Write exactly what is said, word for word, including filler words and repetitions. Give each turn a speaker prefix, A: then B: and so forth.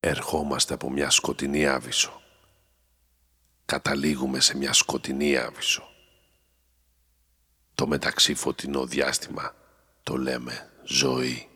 A: Ερχόμαστε από μια σκοτεινή άβυσσο. Καταλήγουμε σε μια σκοτεινή άβυσσο. Το μεταξύ φωτεινό διάστημα το λέμε ζωή.